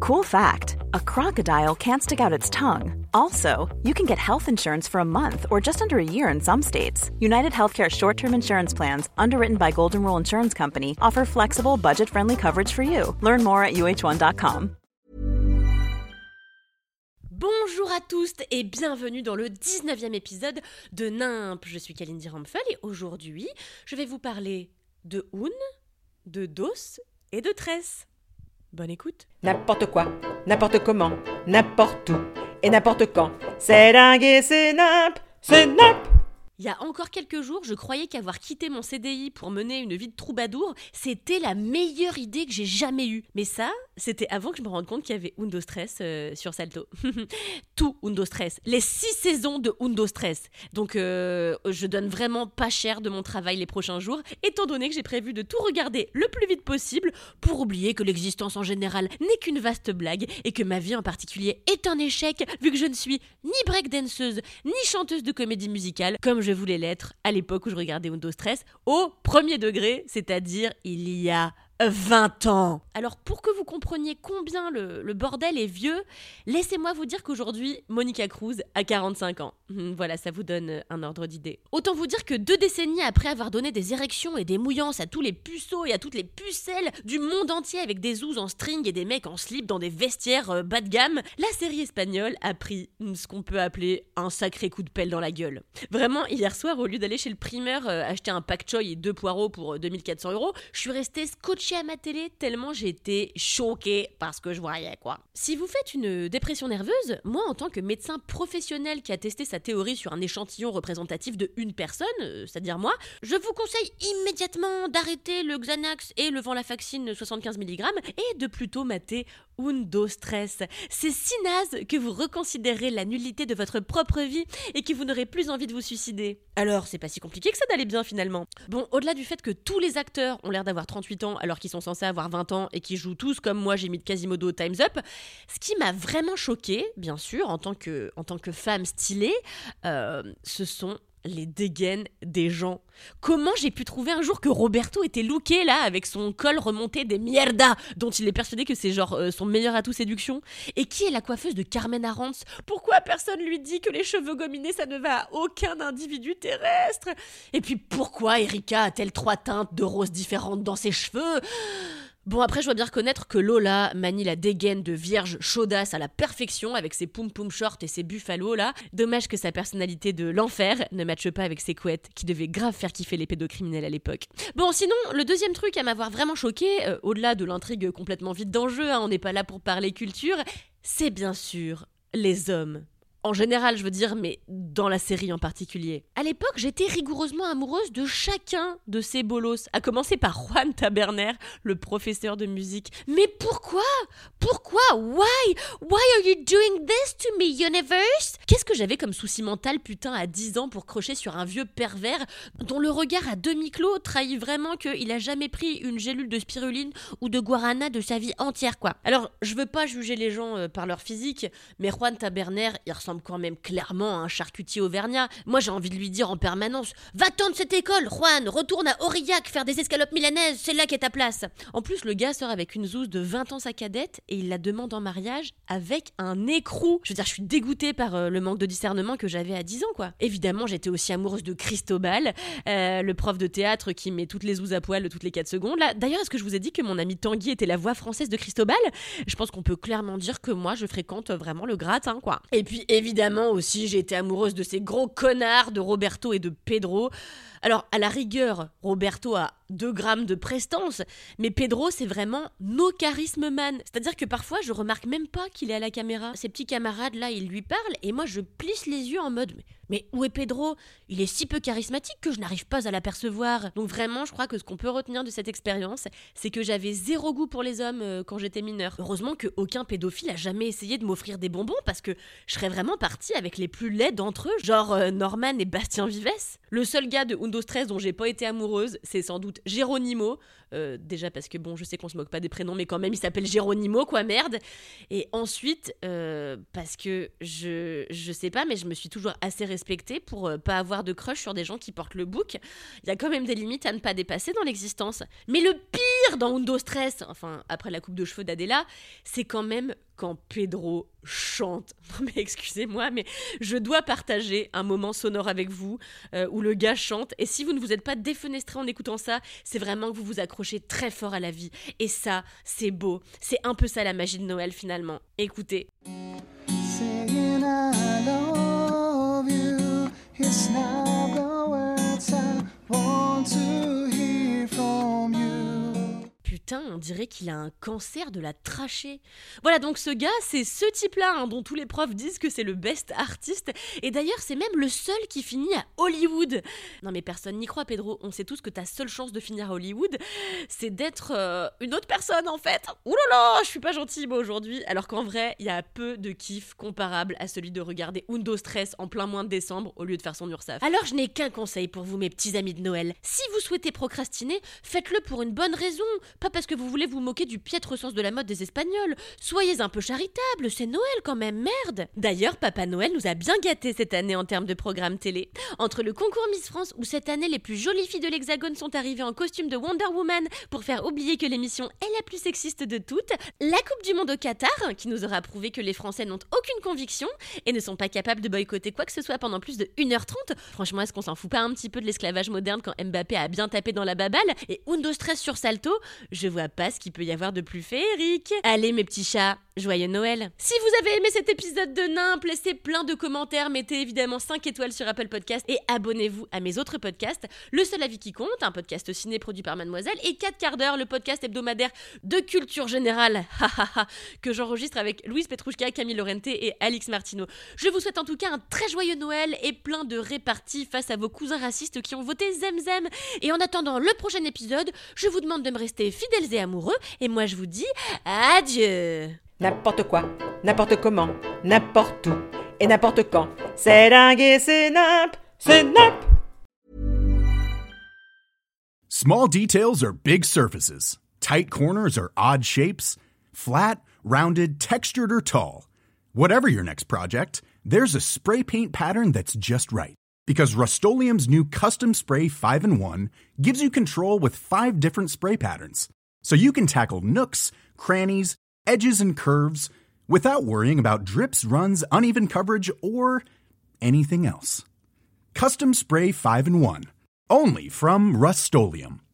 Cool fact, a crocodile can't stick out its tongue. Also, you can get health insurance for a month or just under a year in some states. United Healthcare short-term insurance plans, underwritten by Golden Rule Insurance Company, offer flexible, budget-friendly coverage for you. Learn more at uh1.com. Bonjour à tous et bienvenue dans le 19e épisode de Nimp. Je suis Kalindi Rampfel et aujourd'hui, je vais vous parler de Oun, de Dos et de Tress. Bonne écoute. N'importe quoi, n'importe comment, n'importe où et n'importe quand. C'est dingue et c'est nimp, c'est nimp. Il y a encore quelques jours, je croyais qu'avoir quitté mon CDI pour mener une vie de troubadour, c'était la meilleure idée que j'ai jamais eue. Mais ça, c'était avant que je me rende compte qu'il y avait Undo Stress sur Salto. Tout Undo Stress. Les 6 saisons de Undo Stress. Donc, je donne vraiment pas cher de mon travail les prochains jours, étant donné que j'ai prévu de tout regarder le plus vite possible pour oublier que l'existence en général n'est qu'une vaste blague et que ma vie en particulier est un échec vu que je ne suis ni breakdanceuse ni chanteuse de comédie musicale comme je voulais l'être à l'époque où je regardais Undo Stress au premier degré, c'est-à-dire il y a 20 ans. Alors pour que vous compreniez combien le bordel est vieux, laissez-moi vous dire qu'aujourd'hui, Monica Cruz a 45 ans. Voilà, ça vous donne un ordre d'idée. Autant vous dire que 2 décennies après avoir donné des érections et des mouillances à tous les puceaux et à toutes les pucelles du monde entier avec des zouzes en string et des mecs en slip dans des vestiaires bas de gamme, la série espagnole a pris ce qu'on peut appeler un sacré coup de pelle dans la gueule. Vraiment, hier soir, au lieu d'aller chez le primeur acheter un pak choy et 2 poireaux pour 2400 €, je suis restée scotchée à ma télé tellement j'étais choquée par ce que je voyais, quoi. Si vous faites une dépression nerveuse, moi en tant que médecin professionnel qui a testé sa théorie sur un échantillon représentatif de une personne, c'est-à-dire moi, je vous conseille immédiatement d'arrêter le Xanax et le Venlafaxine 75 mg et de plutôt mater Undo Stress. C'est si naze que vous reconsidérez la nullité de votre propre vie et que vous n'aurez plus envie de vous suicider. Alors, c'est pas si compliqué que ça d'aller bien finalement. Bon, au-delà du fait que tous les acteurs ont l'air d'avoir 38 ans alors qu'ils sont censés avoir 20 ans et qui jouent tous comme moi j'ai mis de Quasimodo Time's Up, ce qui m'a vraiment choquée, bien sûr, en tant que femme stylée, ce sont les dégaines des gens. Comment j'ai pu trouver un jour que Roberto était looké là avec son col remonté des mierda dont il est persuadé que c'est genre son meilleur atout séduction? Et qui est la coiffeuse de Carmen Arantz? Pourquoi personne lui dit que les cheveux gominés ça ne va à aucun individu terrestre? Et puis pourquoi Erika a-t-elle 3 teintes de rose différentes dans ses cheveux? Bon, après, je dois bien reconnaître que Lola manie la dégaine de vierge chaudasse à la perfection avec ses poum-poum shorts et ses buffalos, là. Dommage que sa personnalité de l'enfer ne matche pas avec ses couettes, qui devaient grave faire kiffer les pédocriminels à l'époque. Bon, sinon, le deuxième truc à m'avoir vraiment choqué, au-delà de l'intrigue complètement vide d'enjeu, on n'est pas là pour parler culture, c'est bien sûr les hommes. En général, je veux dire, mais dans la série en particulier. À l'époque, j'étais rigoureusement amoureuse de chacun de ces bolos, à commencer par Juan Taberner, le professeur de musique. Mais pourquoi? Pourquoi? Why? Why are you doing this to me, universe? Qu'est-ce que j'avais comme souci mental, putain, à 10 ans pour crocher sur un vieux pervers dont le regard à demi-clos trahit vraiment qu'il a jamais pris une gélule de spiruline ou de guarana de sa vie entière, quoi. Alors, je veux pas juger les gens par leur physique, mais Juan Taberner, il ressemble quand même clairement à un charcutier auvergnat. Moi, j'ai envie de lui dire en permanence: va-t'en de cette école, Juan, retourne à Aurillac faire des escalopes milanaises, c'est là qu'est ta place. En plus, le gars sort avec une zouze de 20 ans sa cadette et il la demande en mariage avec un écrou. Je veux dire, je suis dégoûtée par le manque de discernement que j'avais à 10 ans, quoi. Évidemment, j'étais aussi amoureuse de Cristobal, le prof de théâtre qui met toutes les zouzes à poil toutes les 4 secondes. Là, d'ailleurs, est-ce que je vous ai dit que mon ami Tanguy était la voix française de Cristobal? Je pense qu'on peut clairement dire que moi, je fréquente vraiment le gratin, quoi. Et puis, évidemment aussi, j'ai été amoureuse de ces gros connards de Roberto et de Pedro. Alors, à la rigueur, Roberto a 2 grammes de prestance, mais Pedro, c'est vraiment no charisme man. C'est-à-dire que parfois, je remarque même pas qu'il est à la caméra. Ses petits camarades, là, ils lui parlent, et moi, je plisse les yeux en mode: mais où est Pedro? Il est si peu charismatique que je n'arrive pas à l'apercevoir. Donc vraiment, je crois que ce qu'on peut retenir de cette expérience, c'est que j'avais 0 goût pour les hommes quand j'étais mineure. Heureusement qu'aucun pédophile a jamais essayé de m'offrir des bonbons, parce que je serais vraiment partie avec les plus laids d'entre eux, genre Norman et Bastien Vives. Le seul gars de Undo Stress dont j'ai pas été amoureuse, c'est sans doute Geronimo. Déjà parce que bon, je sais qu'on se moque pas des prénoms, mais quand même il s'appelle Geronimo, quoi, merde. Et ensuite, parce que je sais pas, mais je me suis toujours assez respecter pour pas avoir de crush sur des gens qui portent le bouc. Il y a quand même des limites à ne pas dépasser dans l'existence. Mais le pire dans Undo Stress, enfin après la coupe de cheveux d'Adela, c'est quand même quand Pedro chante. Non mais excusez-moi, mais je dois partager un moment sonore avec vous où le gars chante. Et si vous ne vous êtes pas défenestré en écoutant ça, c'est vraiment que vous vous accrochez très fort à la vie. Et ça, c'est beau. C'est un peu ça la magie de Noël finalement. Écoutez. Saying I love you, it's not the words I want to hear from you. Putain, on dirait qu'il a un cancer de la trachée. Voilà, donc ce gars, c'est ce type-là dont tous les profs disent que c'est le best artiste. Et d'ailleurs, c'est même le seul qui finit à Hollywood. Non mais personne n'y croit, Pedro. On sait tous que ta seule chance de finir à Hollywood, c'est d'être une autre personne, en fait. Ouh là là, je suis pas gentille, moi, aujourd'hui. Alors qu'en vrai, il y a peu de kiff comparable à celui de regarder Undo Stress en plein mois de décembre au lieu de faire son URSAF. Alors, je n'ai qu'un conseil pour vous, mes petits amis de Noël. Si vous souhaitez procrastiner, faites-le pour une bonne raison. Pas parce que vous voulez vous moquer du piètre sens de la mode des Espagnols. Soyez un peu charitable, c'est Noël quand même, merde. D'ailleurs, Papa Noël nous a bien gâtés cette année en termes de programme télé. Entre le concours Miss France, où cette année les plus jolies filles de l'Hexagone sont arrivées en costume de Wonder Woman pour faire oublier que l'émission est la plus sexiste de toutes, la Coupe du Monde au Qatar, qui nous aura prouvé que les Français n'ont aucune conviction et ne sont pas capables de boycotter quoi que ce soit pendant plus de 1h30. Franchement, est-ce qu'on s'en fout pas un petit peu de l'esclavage moderne quand Mbappé a bien tapé dans la baballe? Et Undo Stress sur Salto, je vois pas ce qu'il peut y avoir de plus féerique. Allez mes petits chats, joyeux Noël. Si vous avez aimé cet épisode de Nimp, laissez plein de commentaires, mettez évidemment 5 étoiles sur Apple Podcast et abonnez-vous à mes autres podcasts. Le Seul Avis qui compte, un podcast ciné produit par Mademoiselle, et 4 quarts d'heure, le podcast hebdomadaire de culture générale que j'enregistre avec Louise Petrouchka, Camille Lorente et Alix Martineau. Je vous souhaite en tout cas un très joyeux Noël et plein de réparties face à vos cousins racistes qui ont voté Zemzem. Et en attendant le prochain épisode, je vous demande de me rester fidèles et amoureux, et moi je vous dis adieu. N'importe quoi, n'importe comment, n'importe où et n'importe quand. C'est dingue et c'est nimp, c'est nimp. Small details are big surfaces. Tight corners are odd shapes. Flat, rounded, textured, or tall. Whatever your next project, there's a spray paint pattern that's just right. Because Rust-Oleum's new Custom Spray 5-in-1 gives you control with 5 different spray patterns. So you can tackle nooks, crannies, edges, and curves without worrying about drips, runs, uneven coverage, or anything else. Custom Spray 5-in-1. Only from Rust-Oleum.